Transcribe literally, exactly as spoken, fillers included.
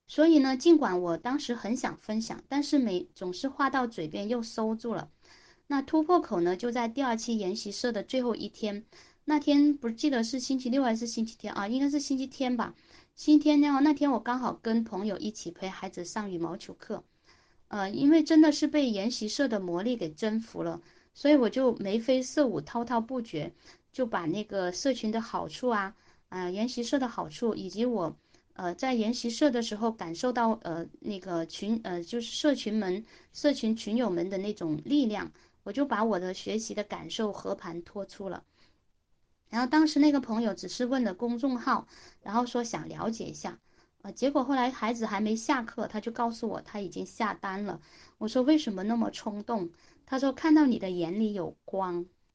所以呢，尽管我当时很想分享，但是每总是话到嘴边又收住了。那突破口呢，就在第二期研习社的最后一天，那天不记得是星期六还是星期天啊？应该是星期天吧。星期天呢，那天我刚好跟朋友一起陪孩子上羽毛球课，呃，因为真的是被研习社的魔力给征服了，所以我就眉飞色舞，滔滔不绝，就把那个社群的好处啊，啊、呃，研习社的好处，以及我，呃，在研习社的时候感受到，呃，那个群，呃，就是社群们、社群群友们的那种力量，我就把我的学习的感受和盘托出了。然后当时那个朋友只是问了公众号，然后说想了解一下，呃，结果后来孩子还没下课，他就告诉我他已经下单了。我说为什么那么冲动？他说看到你的眼里有光。